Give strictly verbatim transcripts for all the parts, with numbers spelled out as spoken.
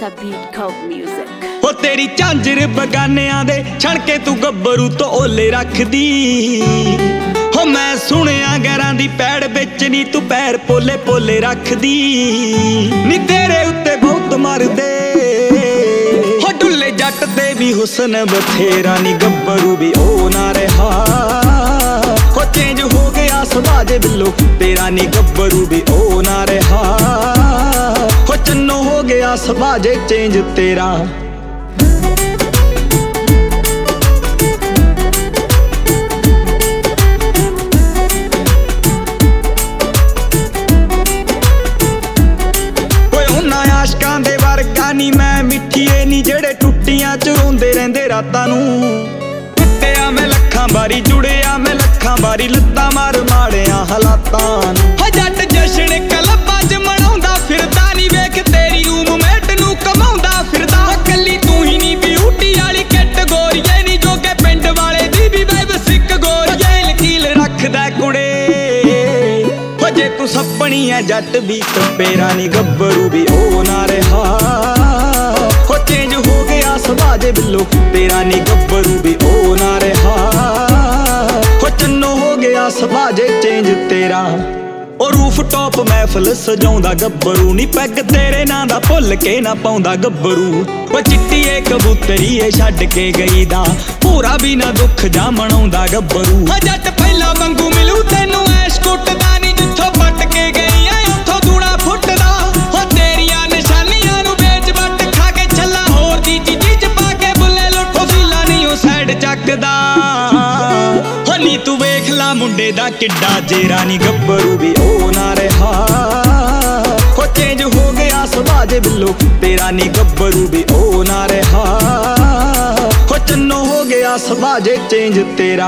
a beat called music। हो तेरी झांजर बगानियां दे छण के तू गब्बरू तो ओले रखदी। हो मैं सुनिया गैरां दी पैड़ बिच नी तू पैर पोले पोले रखदी। नी तेरे उत्ते बहुत मरदे हो डुल्ले जट ते भी हुस्न बथेरा। नी गब्बरू भी ओ ना रहा हो चेंज हो गया समाज बिल्लो तेरा। नी गब्बरू भी ओ ना रहा हो चन्नो हो गया समाज चेंज तेरा। आशकां दे वर्गा नी मैं मिठीए नी जेड़े टुट्टियां च रोंदे रहिंदे रातां नूं। टुट्टिया मैं लखां बारी जुड़िया मैं लखां बारी लत्तां मार माड़िया हालातां नूं। हो जट जश्न कलब्बां च मनाउंदा फिरदा नी वेख तेरी रूममेट नूं कमाउंदा फिरदा। कल्ली तू ही नी ब्यूटी वाली कैटेगोरी नी जो के पिंड वाले दी भी वाइब सिक गोरी। लकील रखदा कुड़े हो जे तू सपनी है जट भी तपेरा। नी गब्बरू भी ओ ना रहा हो चेंज हो गया समाज बिल्लो तेरा। नी गब्बरू भी ओ ना रहा हो चन्नो हो गया समाज चेंज तेरा। ओ रूफ टॉप महफल सजाउंदा गब्बरू नी पैग तेरे नां दा भुल के ना पाउंदा गब्बरू। ओ चिट्टीए कबूतरी ए छड्ड के गई दा पूरा भी ना दुख जा मनाउंदा गब्बरू। हो जट पहिला वांगू मिलू तैनू ऐश कुटदा नी जिथों पट के गई ऐ उत्थों दूड़ा फुटदा। हो तेरियां निशानियां नू बेच बट खा के छल्ला होर दी चीज़ी च पा के बुल्ले लुट फीला नी ओ साइड चकदा। हो नी तू वेख ला मुंडे दा किड्डा जेरा। नी गब्बरू भी ओ ना रहा हो चेंज हो गया समाज बिल्लो तेरा। नी गब्बरू भी ओ ना रहा हो चन्नो हो गया समाज चेंज तेरा।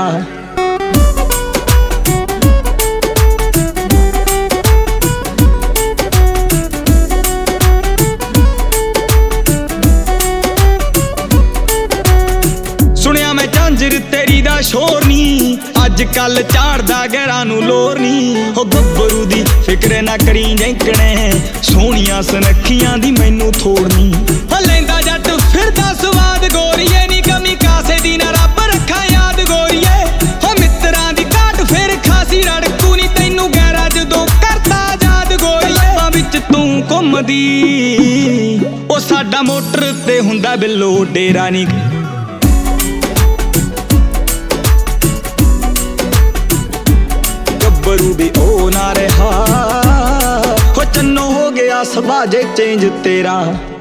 सुनिया मैं झांजर तेरी दा शोर नी अज कल झाड़दा गैरां नू लोर नी। हो गब्बरू दी फिक्र ना करी जैंकणे सोहणियां सनखियां दी मैनू थोड़नी। हो लैंदा जट फिरदा स्वाद गोरीए नी कमी कासे दी ना रब रखा याद गोरीए। हो मित्रां दी घाट फिर खासी रड़कू नी तैनू गैरा जदों करदा आजाद गोरीए। लब्बां विच तू घुमदी ओ साडा मोटर ते हुंदा बिल्लो डेरा। नी गब्बरू भी ओ ना रहा हो चन्नो हो गया समाज चेंज तेरा।